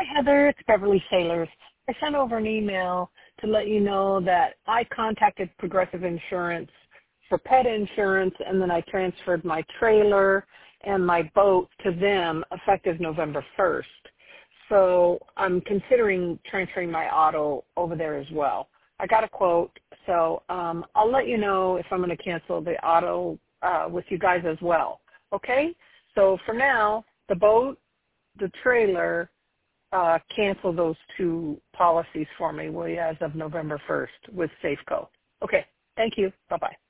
Heather, it's Beverly Sailors. I sent over an email to let you know that I contacted Progressive Insurance for pet insurance, and then I transferred my trailer and my boat to them effective November 1st. So I'm considering transferring my auto over there as well. I got a quote, so I'll let you know if I'm going to cancel the auto with you guys as well. Okay? So for now, the boat, the trailer, cancel those two policies for me, will you, as of November 1st with Safeco. Okay. Thank you. Bye-bye.